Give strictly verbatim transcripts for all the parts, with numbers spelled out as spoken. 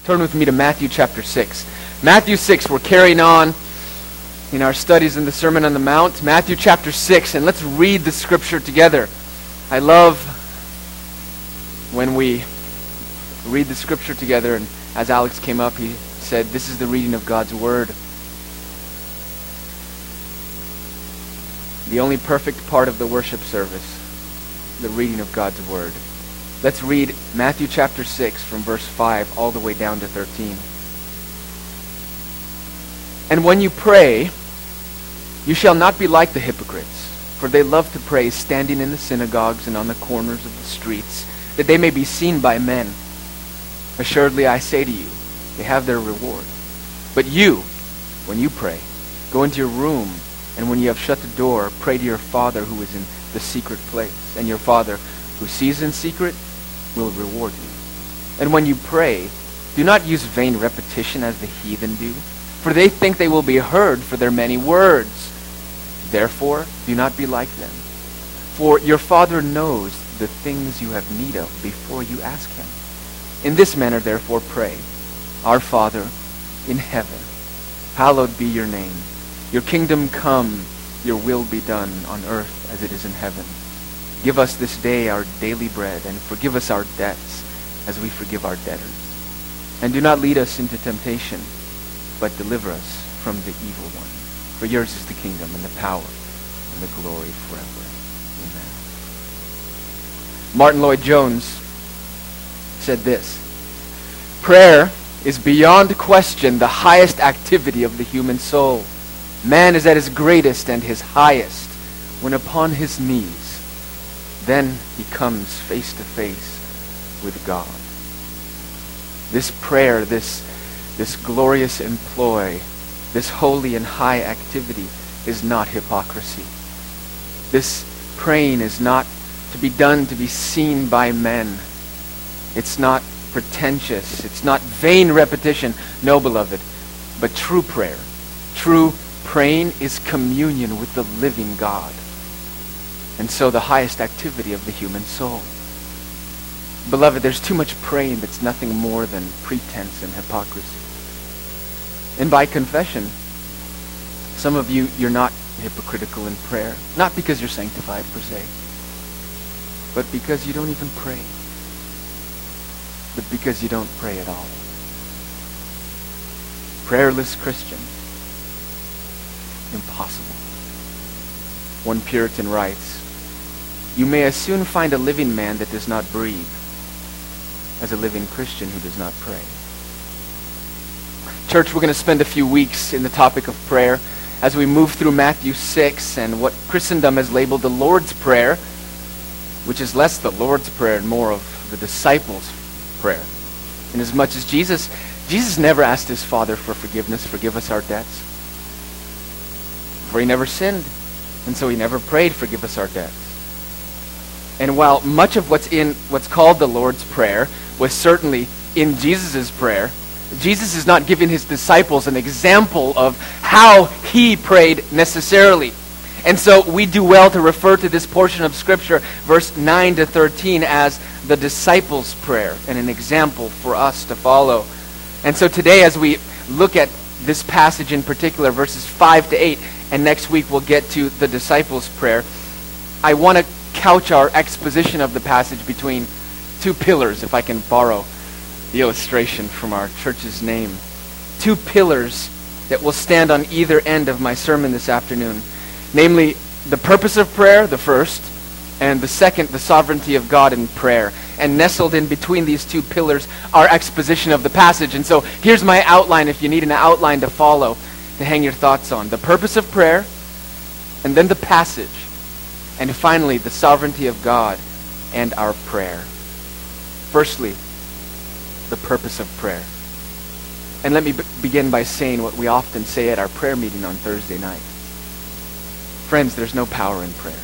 Turn with me to Matthew chapter six. Matthew six, we're carrying on in our studies in the Sermon on the Mount. Matthew chapter six, and let's read the scripture together. I love when we read the scripture together, and as Alex came up, he said, this is the reading of God's Word. The only perfect part of the worship service, the reading of God's Word. Let's read Matthew chapter six from verse five all the way down to thirteen. And when you pray, you shall not be like the hypocrites, for they love to pray standing in the synagogues and on the corners of the streets, that they may be seen by men. Assuredly I say to you, they have their reward. But you, when you pray, go into your room, and when you have shut the door, pray to your Father who is in the secret place. And your Father who sees in secret will reward you. And when you pray, do not use vain repetition as the heathen do, for they think they will be heard for their many words. Therefore, do not be like them. For your Father knows the things you have need of before you ask him. In this manner, therefore, pray. Our Father in heaven, hallowed be your name. Your kingdom come, your will be done on earth as it is in heaven. Give us this day our daily bread, and forgive us our debts as we forgive our debtors. And do not lead us into temptation, but deliver us from the evil one. For yours is the kingdom and the power and the glory forever. Amen. Martin Lloyd-Jones said this: prayer is beyond question the highest activity of the human soul. Man is at his greatest and his highest when upon his knees. Then he comes face to face with God. This prayer, this, this glorious employ, this holy and high activity is not hypocrisy. This praying is not to be done to be seen by men. It's not pretentious. It's not vain repetition. No, beloved, but true prayer. True praying is communion with the living God. And so the highest activity of the human soul. Beloved, there's too much praying that's nothing more than pretense and hypocrisy. And by confession, some of you, you're not hypocritical in prayer. Not because you're sanctified per se, but because you don't even pray. But because you don't pray at all. Prayerless Christian. Impossible. One Puritan writes, you may as soon find a living man that does not breathe as a living Christian who does not pray. Church, we're going to spend a few weeks in the topic of prayer as we move through Matthew six and what Christendom has labeled the Lord's Prayer, which is less the Lord's Prayer and more of the disciples' prayer. Inasmuch as Jesus, Jesus never asked his Father for forgiveness, forgive us our debts. For he never sinned, and so he never prayed, forgive us our debts. And while much of what's in what's called the Lord's Prayer was certainly in Jesus' prayer, Jesus is not giving his disciples an example of how he prayed necessarily. And so we do well to refer to this portion of Scripture, verse nine to thirteen, as the disciples' prayer and an example for us to follow. And so today, as we look at this passage in particular, verses five to eight, and next week we'll get to the disciples' prayer, I want to couch our exposition of the passage between two pillars, if I can borrow the illustration from our church's name. Two pillars that will stand on either end of my sermon this afternoon. Namely, the purpose of prayer, the first, and the second, the sovereignty of God in prayer. And nestled in between these two pillars, our exposition of the passage. And so here's my outline if you need an outline to follow, to hang your thoughts on. The purpose of prayer, and then the passage. And finally, the sovereignty of God and our prayer. Firstly, the purpose of prayer. And let me b- begin by saying what we often say at our prayer meeting on Thursday night. Friends, there's no power in prayer.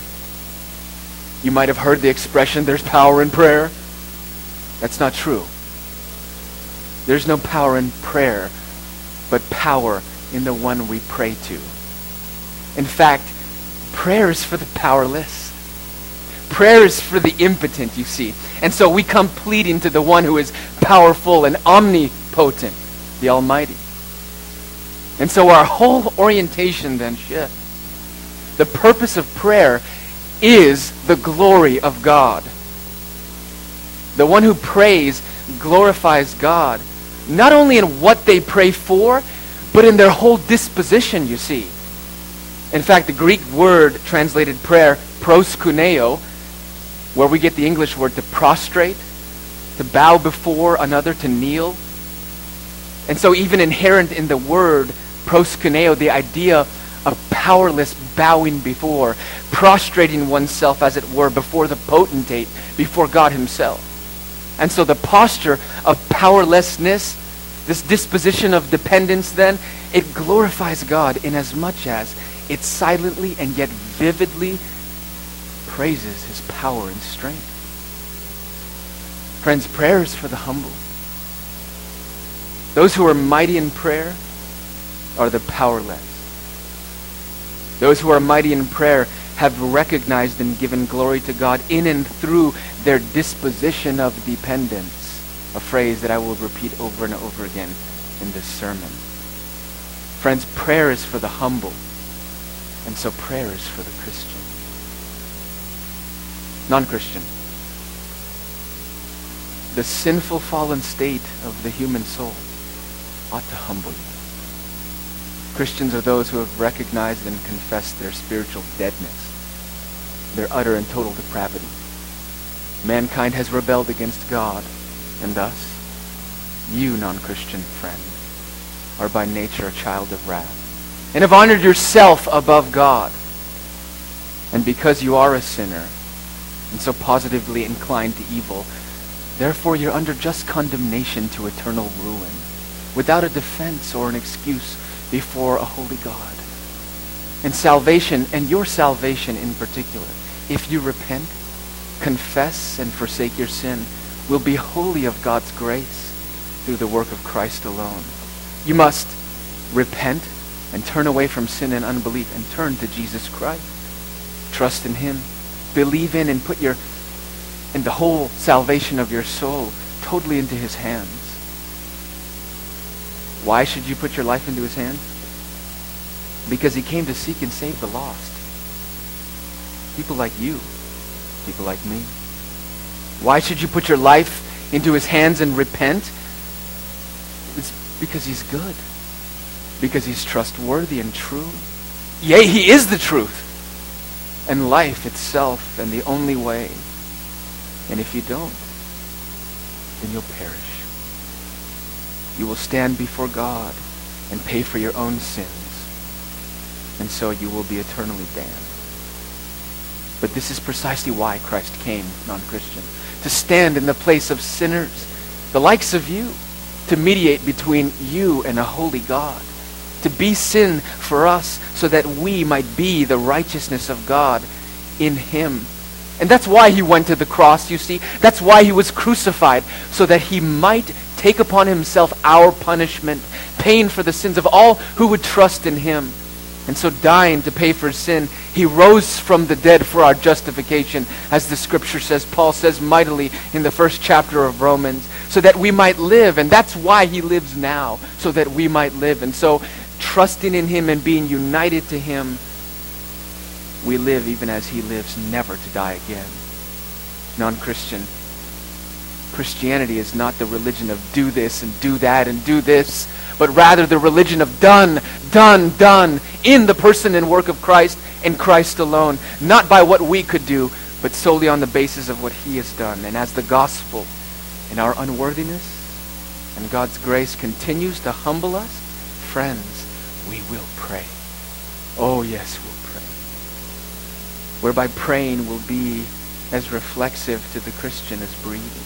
You might have heard the expression, there's power in prayer. That's not true. There's no power in prayer, but power in the one we pray to. In fact, prayer is for the powerless. Prayer is for the impotent, you see. And so we come pleading to the one who is powerful and omnipotent omnipotent, the Almighty. And so our whole orientation then shifts. The purpose of prayer is the glory of God. The one who prays glorifies God, not only in what they pray for, but in their whole disposition, you see. In fact, the Greek word translated prayer, proskuneo, where we get the English word to prostrate, to bow before another, to kneel. And so even inherent in the word proskuneo, the idea of powerless bowing before, prostrating oneself, as it were, before the potentate, before God himself. And so the posture of powerlessness, this disposition of dependence then, it glorifies God inasmuch as it silently and yet vividly praises his power and strength. Friends, prayer is for the humble. Those who are mighty in prayer are the powerless. Those who are mighty in prayer have recognized and given glory to God in and through their disposition of dependence, a phrase that I will repeat over and over again in this sermon. Friends, prayer is for the humble, and so prayer is for the Christian. Non-Christian. The sinful fallen state of the human soul ought to humble you. Christians are those who have recognized and confessed their spiritual deadness, their utter and total depravity. Mankind has rebelled against God, and thus, you, non-Christian friend, are by nature a child of wrath, and have honored yourself above God. And because you are a sinner, and so positively inclined to evil, therefore you're under just condemnation to eternal ruin, without a defense or an excuse before a holy God. And salvation, and your salvation in particular, if you repent, confess, and forsake your sin, will be wholly of God's grace through the work of Christ alone. You must repent and turn away from sin and unbelief and turn to Jesus Christ. Trust in him. Believe in and put your and the whole salvation of your soul totally into his hands. Why should you put your life into his hands? Because he came to seek and save the lost. People like you. People like me. Why should you put your life into his hands and repent? It's because he's good. Because he's trustworthy and true. Yea, he is the truth. And life itself and the only way. And if you don't, then you'll perish. You will stand before God and pay for your own sins. And so you will be eternally damned. But this is precisely why Christ came, non-Christian. To stand in the place of sinners, the likes of you, to mediate between you and a holy God. To be sin for us so that we might be the righteousness of God in him. And that's why he went to the cross, you see. That's why he was crucified, so that he might take upon himself our punishment, paying for the sins of all who would trust in him. And so dying to pay for sin, he rose from the dead for our justification, as the scripture says, Paul says mightily in the first chapter of Romans, so that we might live. And that's why he lives now, so that we might live. And so trusting in him and being united to him, we live even as he lives, never to die again. Non-Christian. Christianity is not the religion of do this and do that and do this, but rather the religion of done, done, done in the person and work of Christ and Christ alone. Not by what we could do, but solely on the basis of what he has done. And as the gospel in our unworthiness and God's grace continues to humble us, friends, we will pray. Oh yes, we'll pray. Whereby praying will be as reflexive to the Christian as breathing.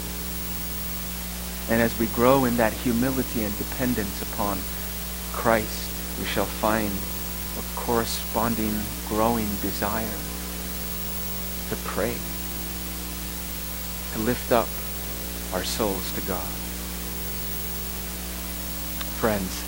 And as we grow in that humility and dependence upon Christ, we shall find a corresponding growing desire to pray, to lift up our souls to God. Friends,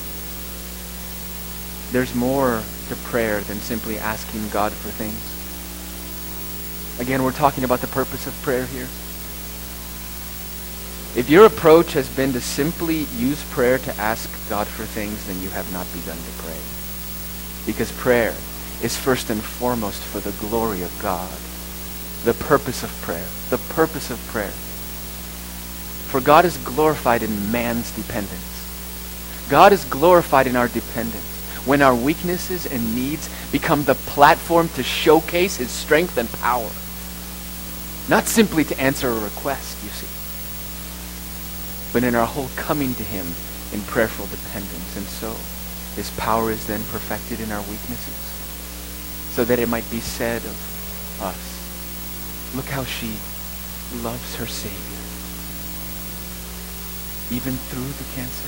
there's more to prayer than simply asking God for things. Again, we're talking about the purpose of prayer here. If your approach has been to simply use prayer to ask God for things, then you have not begun to pray. Because prayer is first and foremost for the glory of God. The purpose of prayer. The purpose of prayer. For God is glorified in man's dependence. God is glorified in our dependence when our weaknesses and needs become the platform to showcase his strength and power. Not simply to answer a request, you see, but in our whole coming to him in prayerful dependence. And so his power is then perfected in our weaknesses, so that it might be said of us, look how she loves her Savior, even through the cancer.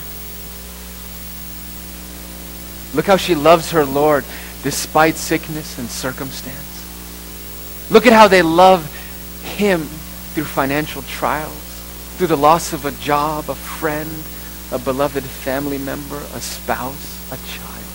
Look how she loves her Lord despite sickness and circumstance. Look at how they love him through financial trials, through the loss of a job, a friend, a beloved family member, a spouse, a child.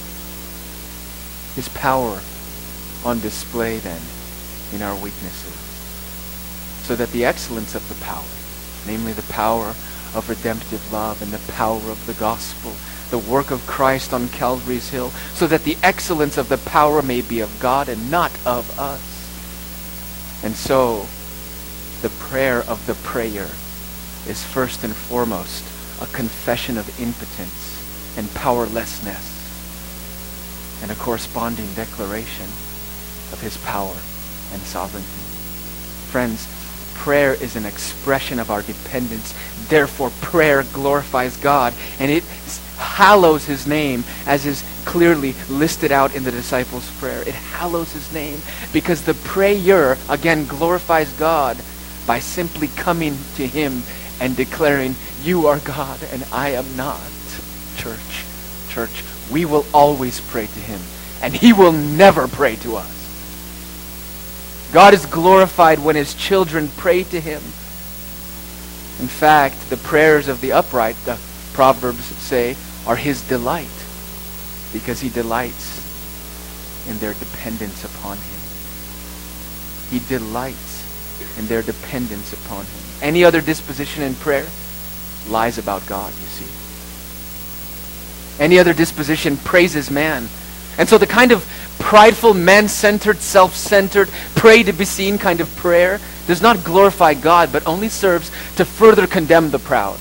His power on display then in our weaknesses, so that the excellence of the power, namely the power of redemptive love and the power of the gospel, the work of Christ on Calvary's hill, so that the excellence of the power may be of God and not of us. And so, the prayer of the prayer is first and foremost a confession of impotence and powerlessness, and a corresponding declaration of his power and sovereignty. Friends, prayer is an expression of our dependence. Therefore, prayer glorifies God, and it hallows his name, as is clearly listed out in the disciples' prayer. It hallows his name because the prayer, again, glorifies God by simply coming to him and declaring, you are God and I am not. Church, church, we will always pray to him, and he will never pray to us. God is glorified when his children pray to him. In fact, the prayers of the upright, the Proverbs say, are his delight, because he delights in their dependence upon him. He delights in their dependence upon him. Any other disposition in prayer lies about God, you see. Any other disposition praises man. And so the kind of prideful, man-centered, self-centered, pray to be seen kind of prayer does not glorify God, but only serves to further condemn the proud,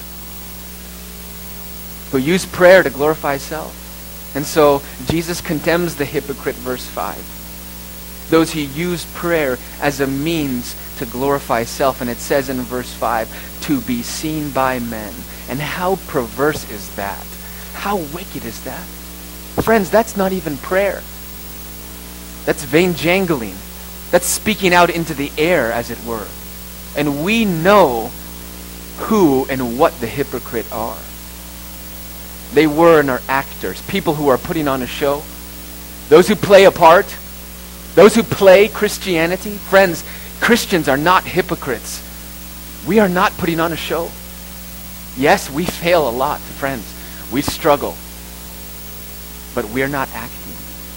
who use prayer to glorify self. And so Jesus condemns the hypocrite, verse five. Those who use prayer as a means to glorify self. And it says in verse five, to be seen by men. And how perverse is that? How wicked is that? Friends, that's not even prayer. That's vain jangling. That's speaking out into the air, as it were. And we know who and what the hypocrite are. They were and are actors, people who are putting on a show, those who play a part, those who play Christianity. Friends, Christians are not hypocrites. We are not putting on a show. Yes, we fail a lot, friends. We struggle. But we're not acting.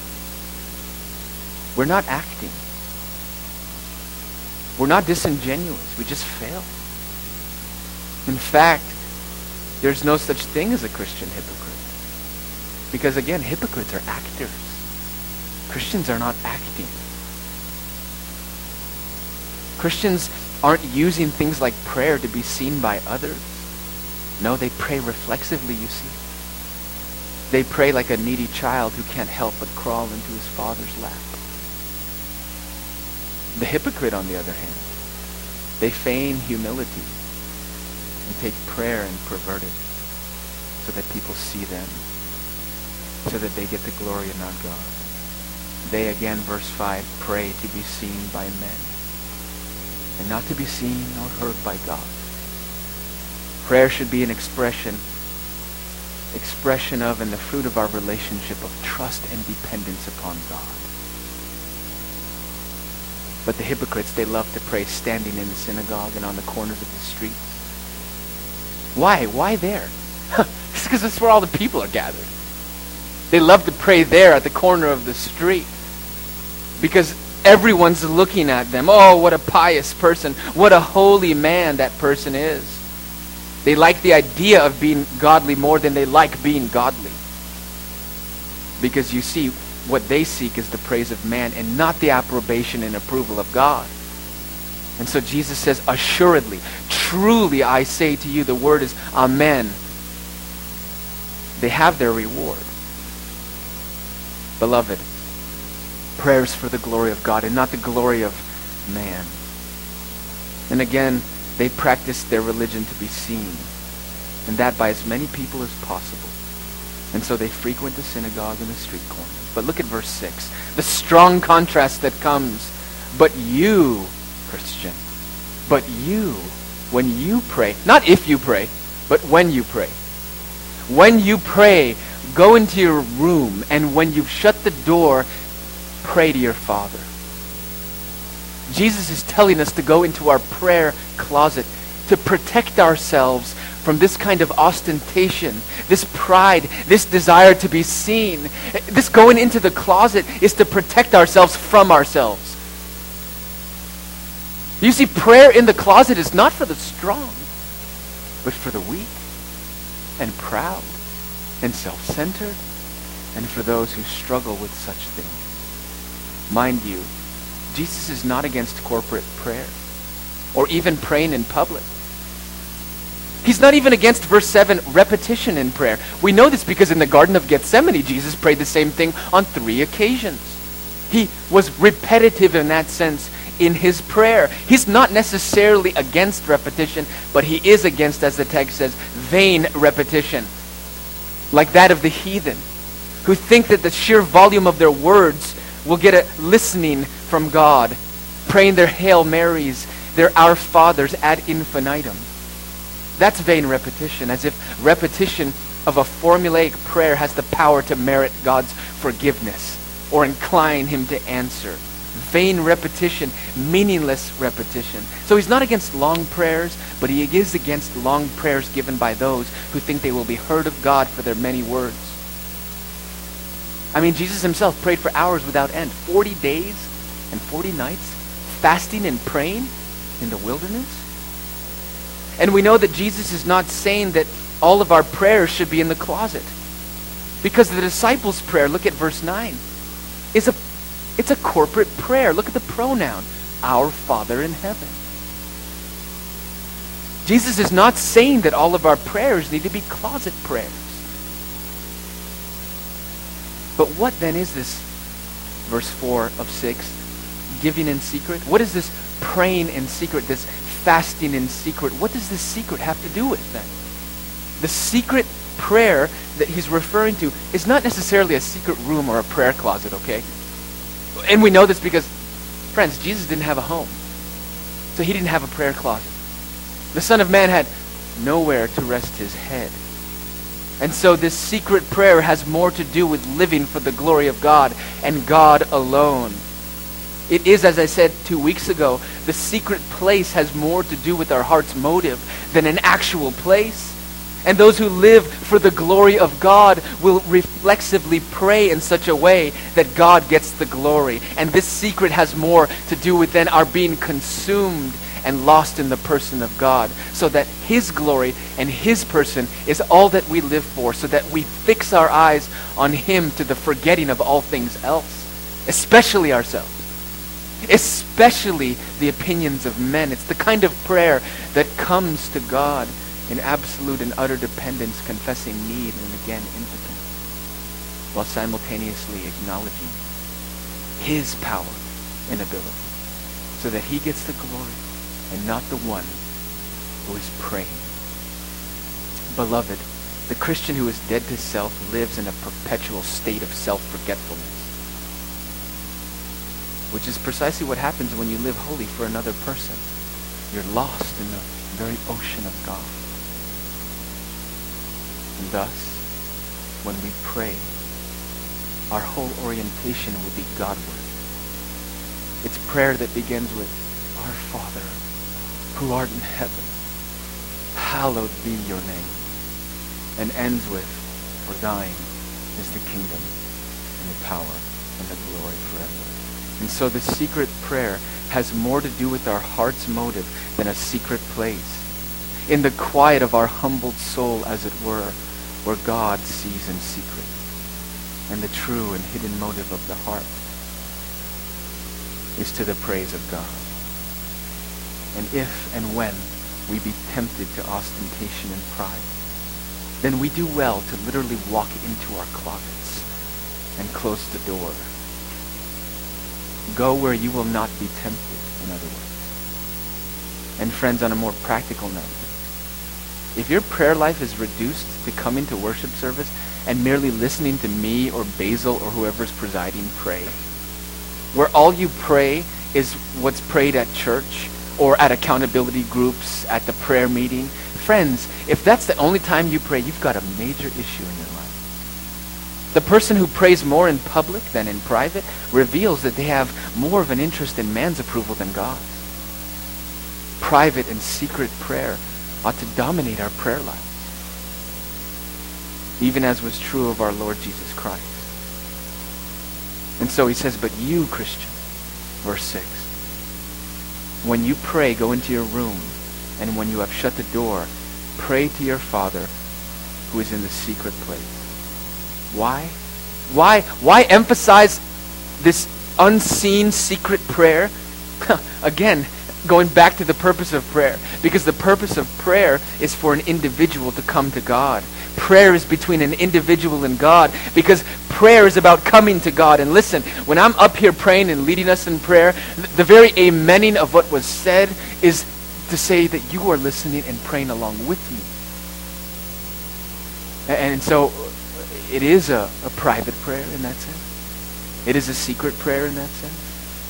We're not acting. We're not disingenuous. We just fail. In fact, there's no such thing as a Christian hypocrite. Because again, hypocrites are actors. Christians are not acting. Christians aren't using things like prayer to be seen by others. No, they pray reflexively, you see. They pray like a needy child who can't help but crawl into his father's lap. The hypocrite, on the other hand, they feign humility and take prayer and pervert it so that people see them, so that they get the glory and not God. They, again, verse five, pray to be seen by men and not to be seen or heard by God. Prayer should be an expression, expression of and the fruit of our relationship of trust and dependence upon God. But the hypocrites, they love to pray standing in the synagogue and on the corners of the streets. Why? Why there? It's because that's where all the people are gathered. They love to pray there at the corner of the street because everyone's looking at them. Oh, what a pious person. What a holy man that person is. They like the idea of being godly more than they like being godly. Because you see, what they seek is the praise of man and not the approbation and approval of God. And so Jesus says, assuredly, truly I say to you, the word is amen. They have their reward. Beloved, prayers for the glory of God and not the glory of man. And again, they practice their religion to be seen, and that by as many people as possible. And so they frequent the synagogue and the street corners. But look at verse six, the strong contrast that comes. But you, Christian, but you, when you pray, not if you pray, but when you pray. When you pray, go into your room, and when you've shut the door, pray to your Father. Jesus is telling us to go into our prayer closet, to protect ourselves from this kind of ostentation, this pride, this desire to be seen. This going into the closet is to protect ourselves from ourselves. You see, prayer in the closet is not for the strong, but for the weak and proud and self-centered, and for those who struggle with such things. Mind you, Jesus is not against corporate prayer or even praying in public. He's not even against verse seven, repetition in prayer. We know this because in the Garden of Gethsemane, Jesus prayed the same thing on three occasions. He was repetitive in that sense in his prayer. He's not necessarily against repetition, but he is against, as the text says, vain repetition, like that of the heathen, who think that the sheer volume of their words will get a listening from God, praying their Hail Marys, their Our Fathers ad infinitum. That's vain repetition, as if repetition of a formulaic prayer has the power to merit God's forgiveness or incline him to answer. Vain repetition, meaningless repetition. So he's not against long prayers, but he is against long prayers given by those who think they will be heard of God for their many words. I mean, Jesus himself prayed for hours without end, forty days and forty nights, fasting and praying in the wilderness. And we know that Jesus is not saying that all of our prayers should be in the closet. Because the disciples' prayer, look at verse nine, is a it's a corporate prayer. Look at the pronoun, our Father in heaven. Jesus is not saying that all of our prayers need to be closet prayers. But what then is this, verse four of six, giving in secret? What is this praying in secret, this fasting in secret? What does this secret have to do with then? The secret prayer that he's referring to is not necessarily a secret room or a prayer closet, okay? And we know this because, friends, Jesus didn't have a home. So he didn't have a prayer closet. The Son of Man had nowhere to rest his head. And so this secret prayer has more to do with living for the glory of God and God alone. It is, as I said two weeks ago, the secret place has more to do with our heart's motive than an actual place. And those who live for the glory of God will reflexively pray in such a way that God gets the glory. And this secret has more to do with then our being consumed and lost in the person of God, so that his glory and his person is all that we live for, so that we fix our eyes on him to the forgetting of all things else, especially ourselves, especially the opinions of men. It's the kind of prayer that comes to God in absolute and utter dependence, confessing need and again impotence, while simultaneously acknowledging his power and ability, so that he gets the glory and not the one who is praying. Beloved, the Christian who is dead to self lives in a perpetual state of self-forgetfulness, which is precisely what happens when you live holy for another person. You're lost in the very ocean of God. And thus, when we pray, our whole orientation will be Godward. It's prayer that begins with, Our Father, who art in heaven, hallowed be your name, and ends with, For thine is the kingdom, and the power, and the glory forever. And so the secret prayer has more to do with our heart's motive than a secret place. in the quiet of our humbled soul, as it were, where God sees in secret, and the true and hidden motive of the heart is to the praise of God. And if and when we be tempted to ostentation and pride, then we do well to literally walk into our closets and close the door. Go where you will not be tempted, in other words. And friends, on a more practical note, if your prayer life is reduced to coming to worship service and merely listening to me or Basil or whoever's presiding pray, where all you pray is what's prayed at church or at accountability groups, at the prayer meeting, friends, if that's the only time you pray, you've got a major issue in your life. The person who prays more in public than in private reveals that they have more of an interest in man's approval than God's. Private and secret prayer ought to dominate our prayer lives, even as was true of our Lord Jesus Christ. And so he says, but you, Christian, verse six, when you pray, go into your room, and when you have shut the door, pray to your Father who is in the secret place. Why? Why? Why emphasize this unseen secret prayer? Again, going back to the purpose of prayer. Because the purpose of prayer is for an individual to come to God. Prayer is between an individual and God, because prayer is about coming to God. And listen, when I'm up here praying and leading us in prayer, the very amening of what was said is to say that you are listening and praying along with me. And so it is a, a private prayer in that sense. It is a secret prayer in that sense.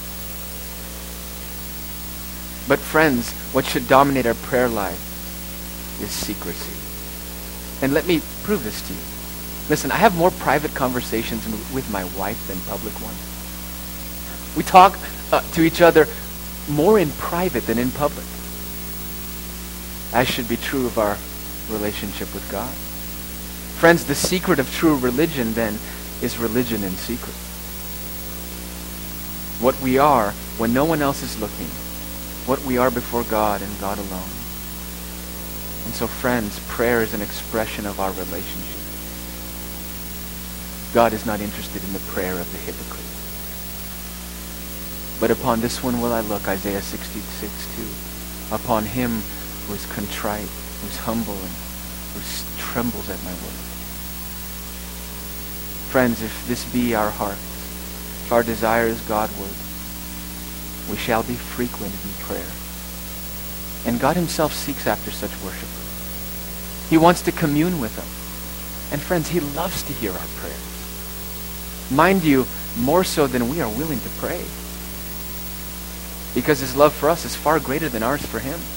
But friends, what should dominate our prayer life is secrecy. And let me prove this to you. Listen, I have more private conversations with my wife than public ones. We talk uh, to each other more in private than in public, as should be true of our relationship with God. Friends, the secret of true religion then is religion in secret. What we are when no one else is looking, what we are before God and God alone. And so, friends, prayer is an expression of our relationship. God is not interested in the prayer of the hypocrite. But upon this one will I look, Isaiah sixty-six two. Upon him who is contrite, who is humble, and who trembles at my word. Friends, if this be our heart, if our desire is Godward, we shall be frequent in prayer. And God himself seeks after such worshipers. He wants to commune with them. And friends, he loves to hear our prayers. Mind you, more so than we are willing to pray. Because his love for us is far greater than ours for him.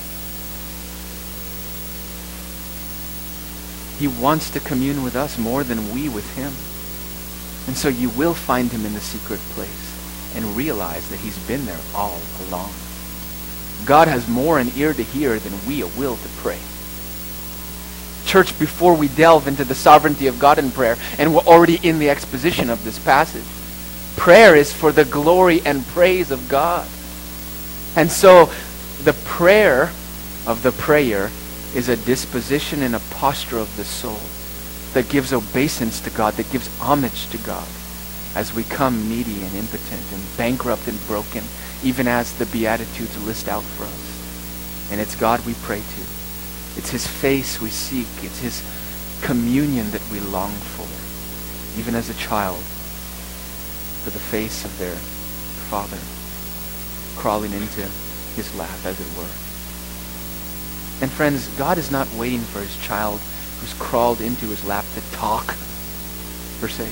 He wants to commune with us more than we with him. And so you will find him in the secret place and realize that he's been there all along. God has more an ear to hear than we a will to pray. Church, before we delve into the sovereignty of God in prayer, and we're already in the exposition of this passage, prayer is for the glory and praise of God. And so the prayer of the prayer is a disposition and a posture of the soul that gives obeisance to God, that gives homage to God as we come needy and impotent and bankrupt and broken, even as the Beatitudes list out for us. And it's God we pray to. It's his face we seek. It's his communion that we long for, even as a child, for the face of their father crawling into his lap, as it were. And friends, God is not waiting for his child who's crawled into his lap to talk, per se.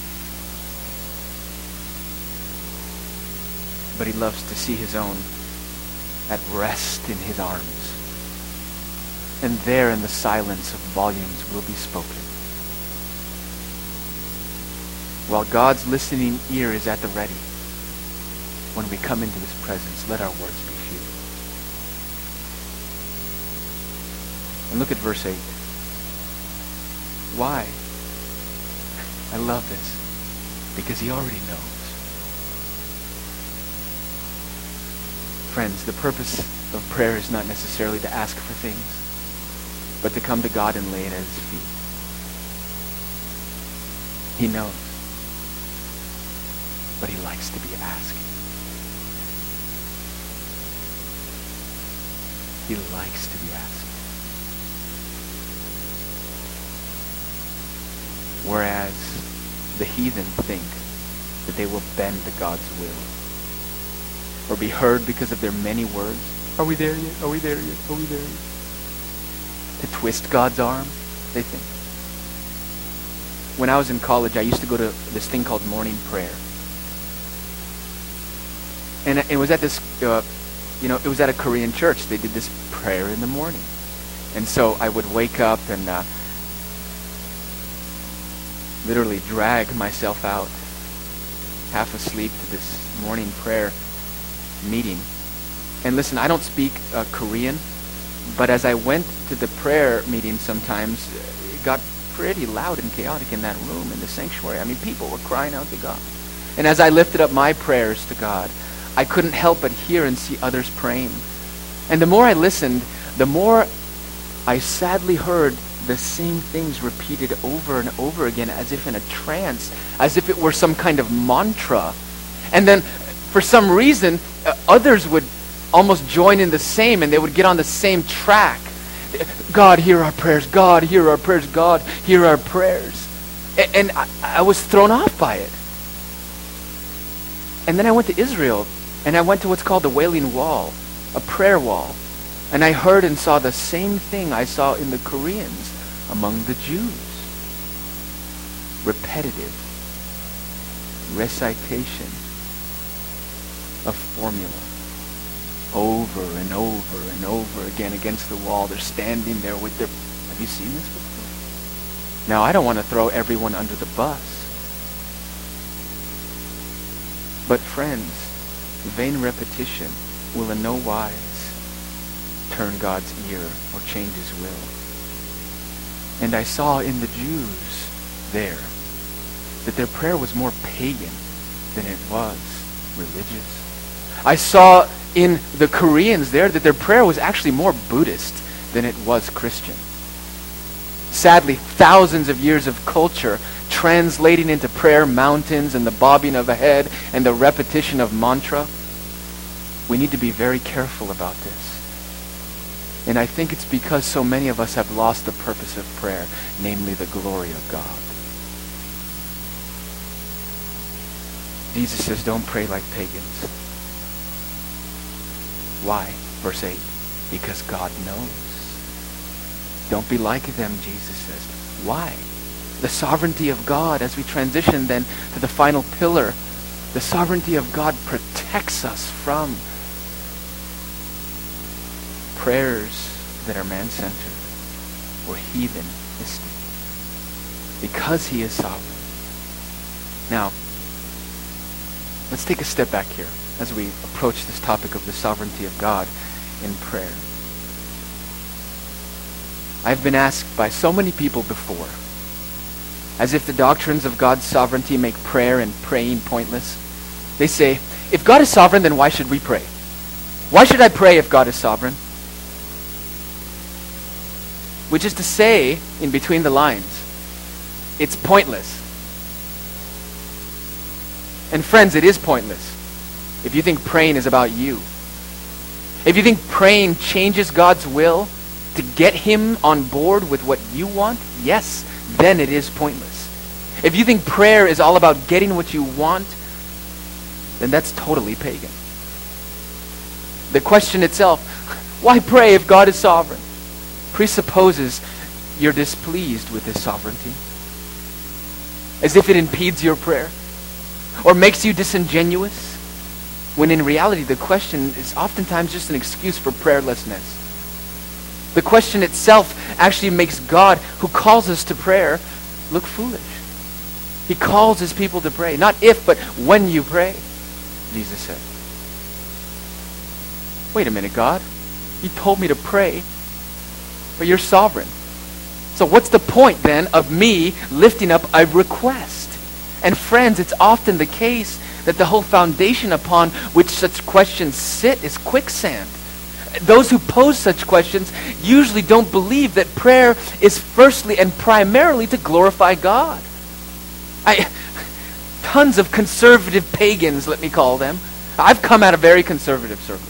But he loves to see his own at rest in his arms. And there in the silence of volumes will be spoken. While God's listening ear is at the ready, when we come into his presence, let our words be few. And look at verse eight. Why? I love this. Because he already knows. Friends, the purpose of prayer is not necessarily to ask for things. but to come to God and lay it at his feet. He knows. But he likes to be asked. He likes to be asked. Whereas the heathen think that they will bend to God's will or be heard because of their many words. Are we there yet? Are we there yet? Are we there yet? To twist God's arm, they think. When I was in college, I used to go to this thing called morning prayer. And it was at this, uh, you know, it was at a Korean church. They did this prayer in the morning. And so I would wake up and uh, literally drag myself out, half asleep, to this morning prayer meeting. And listen, I don't speak uh, Korean, but as I went to the prayer meeting sometimes, it got pretty loud and chaotic in that room, in the sanctuary. I mean, people were crying out to God. And as I lifted up my prayers to God, I couldn't help but hear and see others praying. And the more I listened, the more I sadly heard the same things repeated over and over again, as if in a trance, as if it were some kind of mantra. And then, for some reason, uh, others would almost join in the same, and they would get on the same track. God, hear our prayers. God, hear our prayers. God, hear our prayers. And, and I, I was thrown off by it. And then I went to Israel, and I went to what's called the Wailing Wall, a prayer wall. And I heard and saw the same thing I saw in the Koreans among the Jews. Repetitive recitation of formula. Over and over and over again against the wall. They're standing there with their... Have you seen this before? Now, I don't want to throw everyone under the bus. But friends, vain repetition will in no wise turn God's ear or change his will. And I saw in the Jews there that their prayer was more pagan than it was religious. I saw in the Koreans there that their prayer was actually more Buddhist than it was Christian. Sadly, thousands of years of culture translating into prayer mountains and the bobbing of a head and the repetition of mantra. We need to be very careful about this. And I think it's because so many of us have lost the purpose of prayer, namely the glory of God. Jesus says, don't pray like pagans. Why? Verse eight, because God knows. Don't be like them, Jesus says. Why? The sovereignty of God, as we transition then to the final pillar, the sovereignty of God protects us from prayers that are man-centered or heathenistic, because he is sovereign. Now, let's take a step back here as we approach this topic of the sovereignty of God in prayer. I've been asked by so many people before, as if the doctrines of God's sovereignty make prayer and praying pointless. They say, if God is sovereign, then why should we pray? Why should I pray if God is sovereign? Which is to say, in between the lines, it's pointless. And friends, it is pointless if you think praying is about you. If you think praying changes God's will to get him on board with what you want, yes, then it is pointless. If you think prayer is all about getting what you want, then that's totally pagan. The question itself, why pray if God is sovereign, presupposes you're displeased with his sovereignty, as if it impedes your prayer or makes you disingenuous, when in reality the question is oftentimes just an excuse for prayerlessness. The question itself actually makes God, who calls us to prayer, look foolish. He calls his people to pray. Not if, but when you pray, Jesus said. Wait a minute, God. You told me to pray, but you're sovereign. So what's the point then of me lifting up a request? And friends, it's often the case that the whole foundation upon which such questions sit is quicksand. Those who pose such questions usually don't believe that prayer is firstly and primarily to glorify God. I, tons of conservative pagans, let me call them. I've come out of very conservative circles.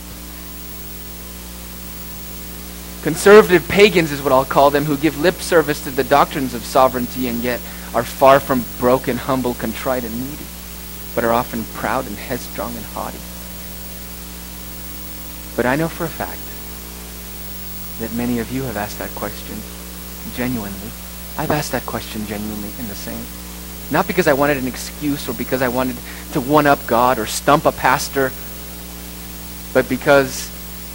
Conservative pagans is what I'll call them, who give lip service to the doctrines of sovereignty and yet are far from broken, humble, contrite, and needy, but are often proud and headstrong and haughty. But I know for a fact that many of you have asked that question genuinely. I've asked that question genuinely in the same. Not because I wanted an excuse or because I wanted to one-up God or stump a pastor, but because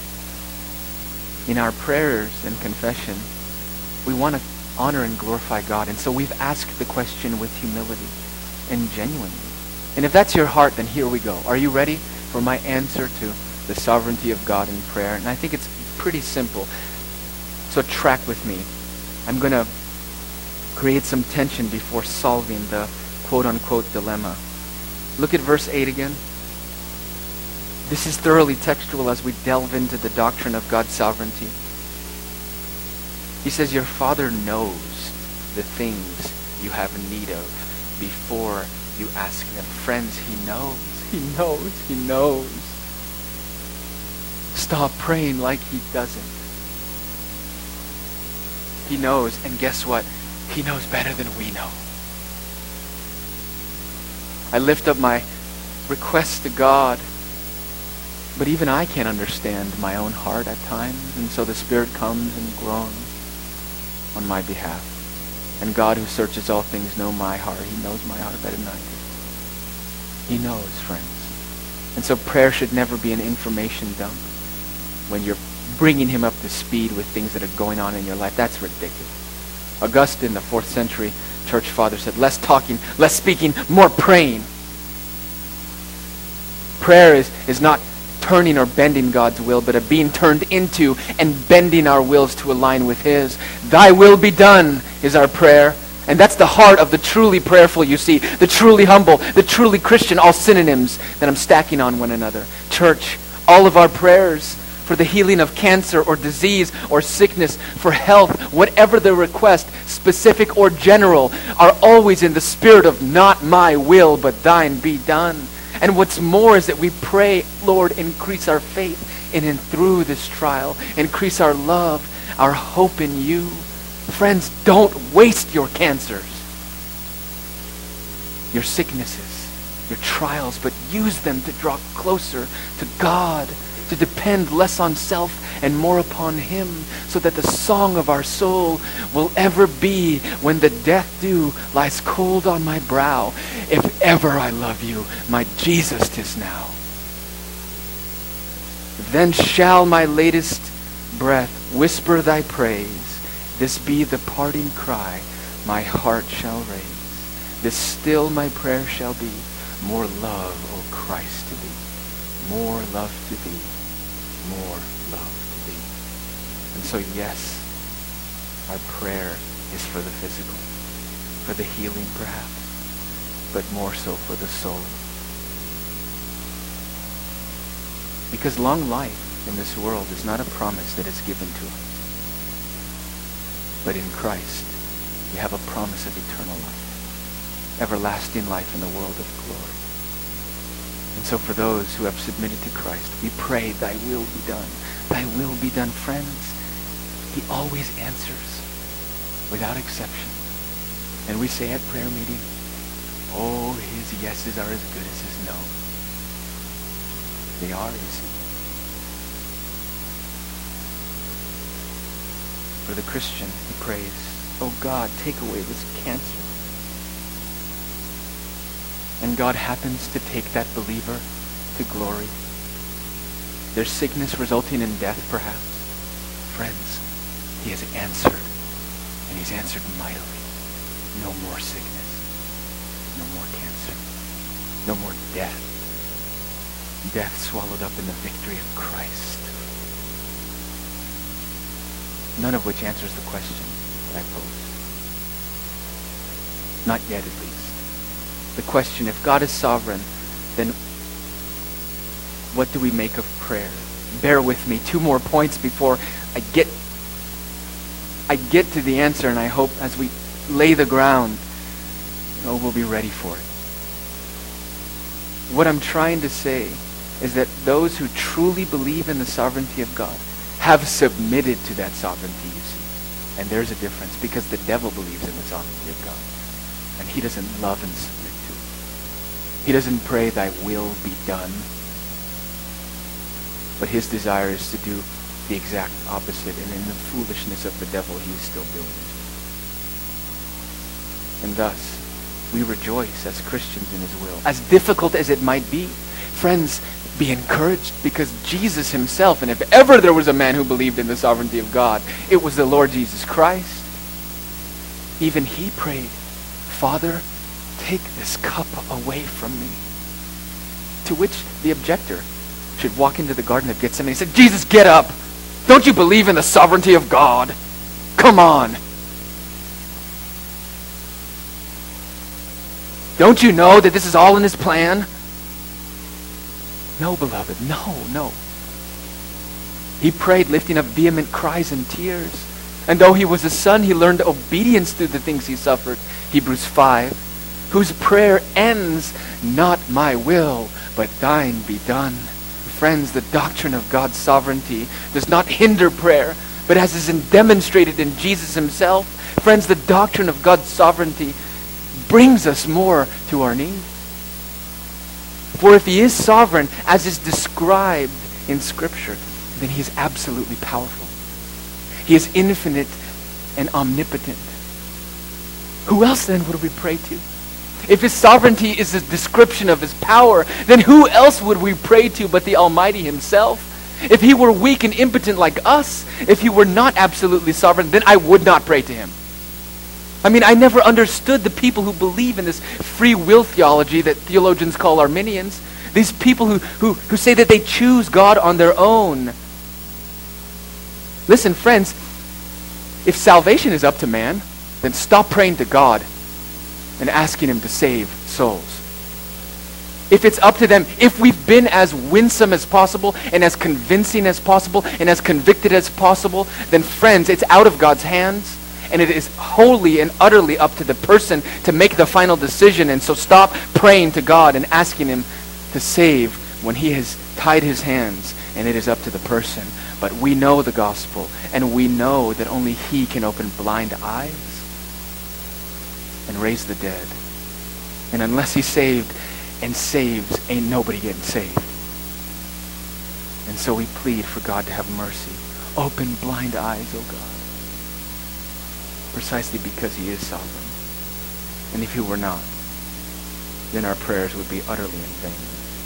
in our prayers and confession, we want to honor and glorify God. And so we've asked the question with humility and genuinely. And if that's your heart, then here we go. Are you ready for my answer to the sovereignty of God in prayer? And I think it's pretty simple. So track with me. I'm going to create some tension before solving the quote-unquote dilemma. Look at verse eight again. This is thoroughly textual as we delve into the doctrine of God's sovereignty. He says, your Father knows the things you have need of before you ask them. Friends, he knows. He knows. He knows. Stop praying like he doesn't. He knows, and guess what? He knows better than we know. I lift up my requests to God, but even I can't understand my own heart at times, and so the Spirit comes and groans on my behalf. And God, who searches all things, knows my heart. He knows my heart better than I do. He knows, friends. And so prayer should never be an information dump when you're bringing him up to speed with things that are going on in your life. That's ridiculous. Augustine, the fourth century church father, said, less talking, less speaking, more praying. Prayer is, is not turning or bending God's will, but a being turned into and bending our wills to align with his. Thy will be done is our prayer. And that's the heart of the truly prayerful, you see. The truly humble, the truly Christian, all synonyms that I'm stacking on one another. Church, all of our prayers for the healing of cancer or disease or sickness, for health, whatever the request, specific or general, are always in the spirit of not my will, but thine be done. And what's more is that we pray, Lord, increase our faith in and through this trial. Increase our love, our hope in you. Friends, don't waste your cancers, your sicknesses, your trials, but use them to draw closer to God, to depend less on self and more upon him, so that the song of our soul will ever be, when the death dew lies cold on my brow, if ever I love you, my Jesus 'tis now. Then shall my latest breath whisper thy praise. This be the parting cry my heart shall raise. This still my prayer shall be. More love, O Christ, to thee. More love to thee. More love to thee. And so, yes, our prayer is for the physical, for the healing perhaps, but more so for the soul. Because long life in this world is not a promise that is given to us. But in Christ, we have a promise of eternal life, everlasting life in the world of glory. And so for those who have submitted to Christ, we pray, thy will be done. Thy will be done, friends. He always answers without exception. And we say at prayer meeting, oh, his yeses are as good as his no. They are, you see. For the Christian, he prays, oh God, take away this cancer. And God happens to take that believer to glory. Their sickness resulting in death, perhaps. Friends, he has answered. And he's answered mightily. No more sickness. No more cancer. No more death. Death swallowed up in the victory of Christ. None of which answers the question that I pose. Not yet, at least. The question, if God is sovereign, then what do we make of prayer? bear with me. Two more points before I get I get to the answer, and I hope as we lay the ground, you know, we'll be ready for it. What I'm trying to say is that those who truly believe in the sovereignty of God have submitted to that sovereignty, you see. And there's a difference, because the devil believes in the sovereignty of God. And he doesn't love and submit to it. He doesn't pray, thy will be done. But his desire is to do the exact opposite. And in the foolishness of the devil, he is still doing it. And thus, we rejoice as Christians in his will. As difficult as it might be, friends, be encouraged, because Jesus himself, and if ever there was a man who believed in the sovereignty of God, it was the Lord Jesus Christ. Even he prayed, Father, take this cup away from me. To which the objector should walk into the Garden of Gethsemane and say, Jesus, get up. Don't you believe in the sovereignty of God? Come on. Don't you know that this is all in his plan? No, beloved, no, no. He prayed, lifting up vehement cries and tears. And though he was a son, he learned obedience through the things he suffered. Hebrews five, whose prayer ends, not my will, but thine be done. Friends, the doctrine of God's sovereignty does not hinder prayer, but as is demonstrated in Jesus himself, friends, the doctrine of God's sovereignty brings us more to our need. For if he is sovereign, as is described in Scripture, then he is absolutely powerful. He is infinite and omnipotent. Who else then would we pray to? If his sovereignty is a description of his power, then who else would we pray to but the Almighty himself? If he were weak and impotent like us, if he were not absolutely sovereign, then I would not pray to him. I mean, I never understood the people who believe in this free will theology that theologians call Arminians. These people who, who, who say that they choose God on their own. Listen, friends, if salvation is up to man, then stop praying to God and asking him to save souls. If it's up to them, if we've been as winsome as possible and as convincing as possible and as convicted as possible, then friends, it's out of God's hands. And it is wholly and utterly up to the person to make the final decision. And so stop praying to God and asking him to save when he has tied his hands, and it is up to the person. But we know the gospel, and we know that only he can open blind eyes and raise the dead. And unless he saved and saves, ain't nobody getting saved. And so we plead for God to have mercy. Open blind eyes, oh God. Precisely because he is sovereign. And if he were not, then our prayers would be utterly in vain.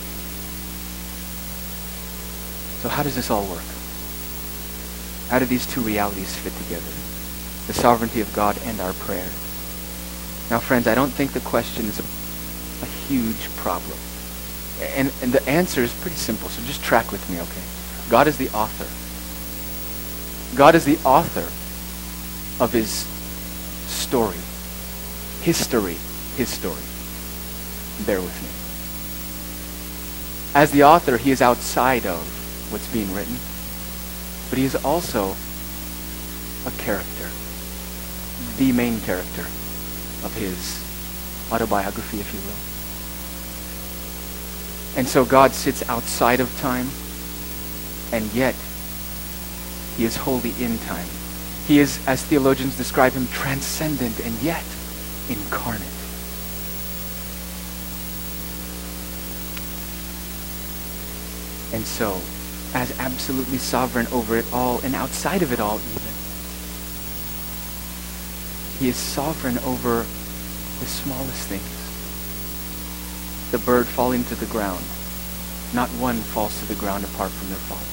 So how does this all work? How do these two realities fit together? The sovereignty of God and our prayers. Now, friends, I don't think the question is a, a huge problem. And, and the answer is pretty simple, so just track with me, okay? God is the author. God is the author of his story. History. His story. Bear with me. As the author, he is outside of what's being written, but he is also a character. The main character of his autobiography, if you will. And so God sits outside of time, and yet he is wholly in time. He is, as theologians describe him, transcendent and yet incarnate. And so, as absolutely sovereign over it all and outside of it all even, he is sovereign over the smallest things. The bird falling to the ground. Not one falls to the ground apart from their Father.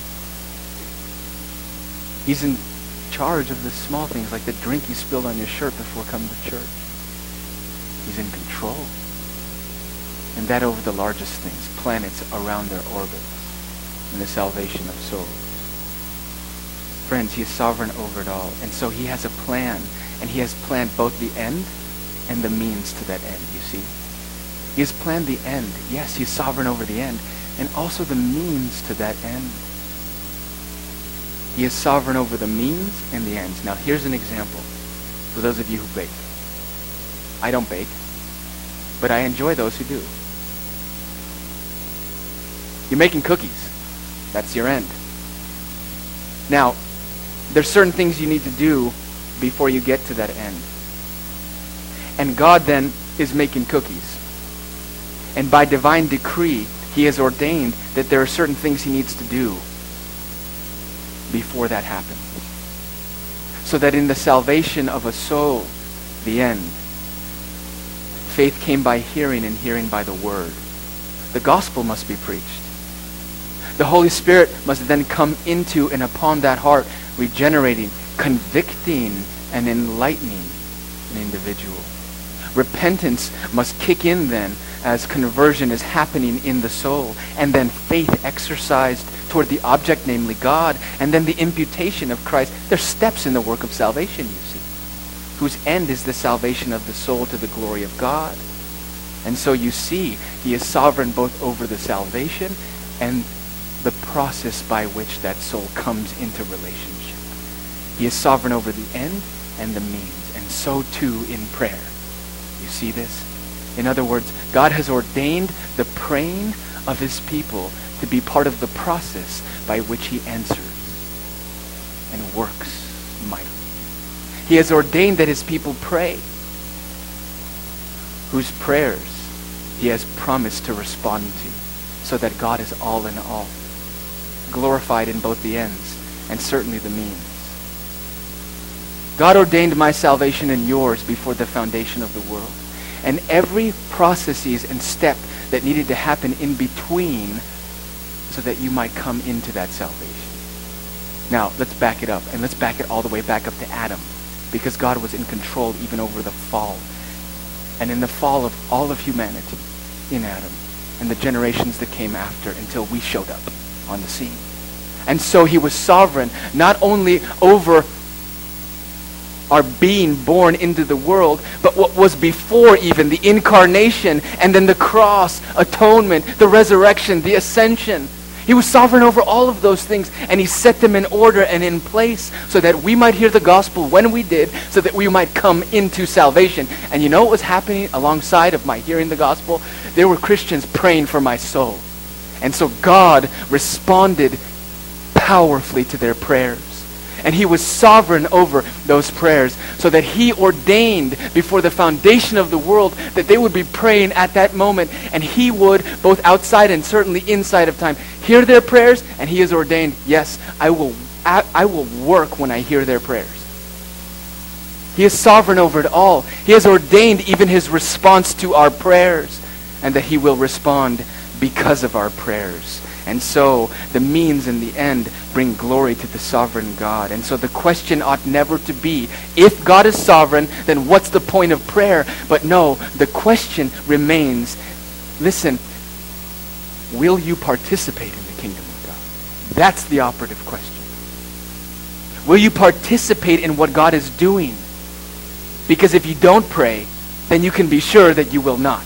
He's in charge of the small things, like the drink you spilled on your shirt before coming to church. He's in control. And that over the largest things, planets around their orbits, and the salvation of souls. Friends, he is sovereign over it all. And so he has a plan, and he has planned both the end and the means to that end, you see. He has planned the end. Yes, he's sovereign over the end, and also the means to that end. He is sovereign over the means and the ends. Now here's an example for those of you who bake. I don't bake, but I enjoy those who do. You're making cookies. That's your end. Now, there's certain things you need to do before you get to that end. And God then is making cookies. And by divine decree, he has ordained that there are certain things he needs to do before that happens. So that in the salvation of a soul, the end, faith came by hearing and hearing by the word. The gospel must be preached. The Holy Spirit must then come into and upon that heart, regenerating, convicting, and enlightening an individual. Repentance must kick in then as conversion is happening in the soul, and then faith exercised toward the object, namely God, and then the imputation of Christ. There's steps in the work of salvation, you see, whose end is the salvation of the soul to the glory of God. And so you see, he is sovereign both over the salvation and the process by which that soul comes into relationship. He is sovereign over the end and the means, and so too in prayer. You see this? In other words, God has ordained the praying of his people to be part of the process by which he answers and works mightily. He has ordained that his people pray, whose prayers he has promised to respond to, so that God is all in all, glorified in both the ends and certainly the means. God ordained my salvation and yours before the foundation of the world. And every processes and step that needed to happen in between so that you might come into that salvation. Now, let's back it up, and let's back it all the way back up to Adam, because God was in control even over the fall. And in the fall of all of humanity, in Adam, and the generations that came after until we showed up on the scene. And so he was sovereign not only over our being born into the world, but what was before even, the incarnation, and then the cross, atonement, the resurrection, the ascension. He was sovereign over all of those things, and he set them in order and in place so that we might hear the gospel when we did, so that we might come into salvation. And you know what was happening alongside of my hearing the gospel? There were Christians praying for my soul. And so God responded powerfully to their prayers. And he was sovereign over those prayers, so that he ordained before the foundation of the world that they would be praying at that moment, and he would, both outside and certainly inside of time, hear their prayers, and he has ordained, yes, I will, I, I will work when I hear their prayers. He is sovereign over it all. He has ordained even his response to our prayers, and that he will respond because of our prayers. And so the means and the end bring glory to the sovereign God. And so the question ought never to be, if God is sovereign, then what's the point of prayer? But no, the question remains, listen, will you participate in the kingdom of God? That's the operative question. Will you participate in what God is doing? Because if you don't pray, then you can be sure that you will not.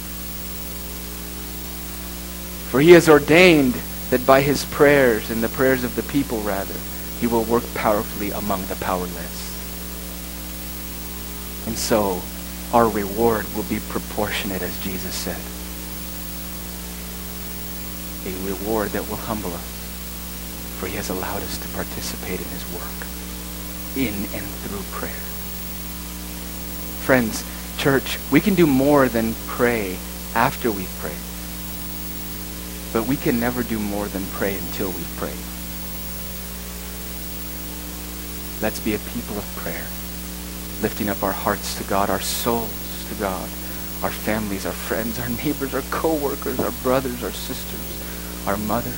For he has ordained that by his prayers, and the prayers of the people rather, he will work powerfully among the powerless. And so our reward will be proportionate, as Jesus said. A reward that will humble us, for he has allowed us to participate in his work, in and through prayer. Friends, church, we can do more than pray after we've prayed. But we can never do more than pray until we've prayed. Let's be a people of prayer, lifting up our hearts to God, our souls to God, our families, our friends, our neighbors, our co-workers, our brothers, our sisters, our mothers.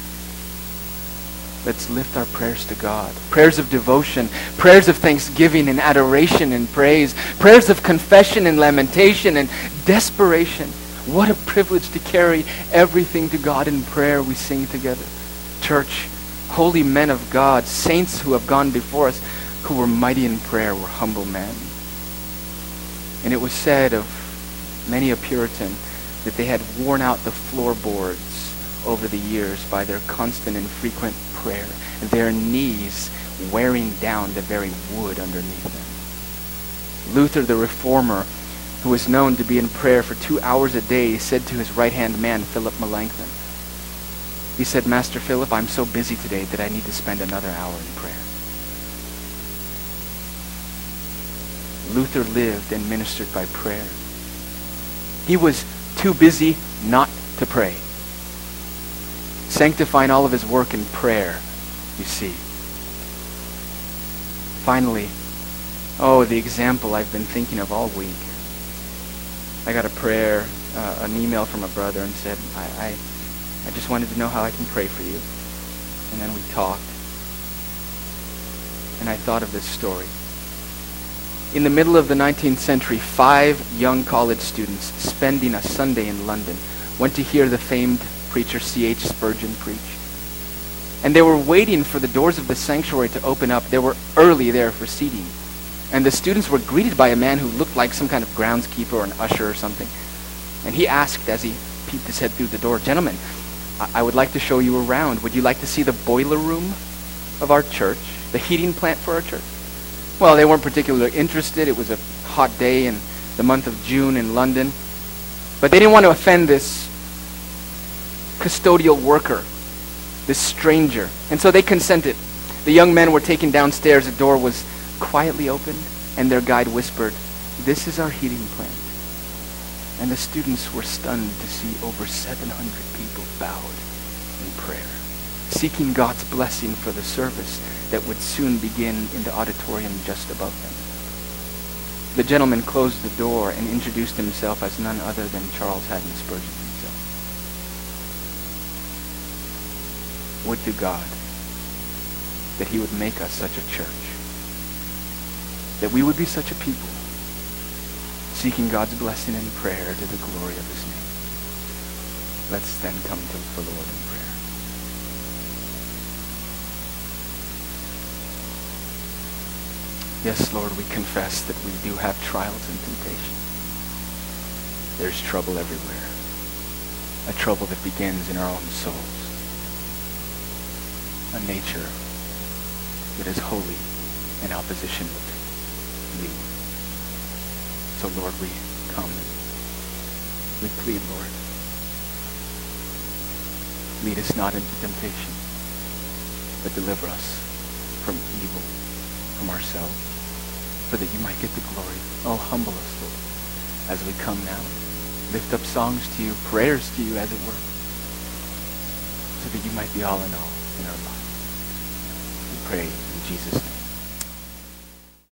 Let's lift our prayers to God. Prayers of devotion, prayers of thanksgiving and adoration and praise, prayers of confession and lamentation and desperation. What a privilege to carry everything to God in prayer we sing together. Church, holy men of God, saints who have gone before us, who were mighty in prayer, were humble men. And it was said of many a Puritan that they had worn out the floorboards over the years by their constant and frequent prayer, their knees wearing down the very wood underneath them. Luther, the reformer, who was known to be in prayer for two hours a day, said to his right-hand man, Philip Melanchthon, he said, Master Philip, I'm so busy today that I need to spend another hour in prayer. Luther lived and ministered by prayer. He was too busy not to pray, sanctifying all of his work in prayer, you see. Finally, oh, the example I've been thinking of all week. I got a prayer, uh, an email from a brother and said, I, I, I just wanted to know how I can pray for you. And then we talked. And I thought of this story. In the middle of the nineteenth century, five young college students spending a Sunday in London went to hear the famed preacher C H Spurgeon preach. And they were waiting for the doors of the sanctuary to open up. They were early there for seating. And the students were greeted by a man who looked like some kind of groundskeeper or an usher or something. And he asked as he peeped his head through the door, Gentlemen, I, I would like to show you around. Would you like to see the boiler room of our church, the heating plant for our church? Well, they weren't particularly interested. It was a hot day in the month of June in London. But they didn't want to offend this custodial worker, this stranger. And so they consented. The young men were taken downstairs. The door was quietly opened, and their guide whispered, This is our heating plant. And the students were stunned to see over seven hundred people bowed in prayer, seeking God's blessing for the service that would soon begin in the auditorium just above them. The gentleman closed the door and introduced himself as none other than Charles Haddon Spurgeon himself. Would to God that he would make us such a church, that we would be such a people, seeking God's blessing in prayer to the glory of his name. Let's then come to the Lord in prayer. Yes, Lord, we confess that we do have trials and temptations. There's trouble everywhere, a trouble that begins in our own souls, a nature that is wholly in opposition with you. So, Lord, we come and we plead, Lord, lead us not into temptation, but deliver us from evil, from ourselves, so that you might get the glory. Oh, humble us, Lord, as we come now. Lift up songs to you, prayers to you, as it were, so that you might be all in all in our lives. We pray in Jesus' name.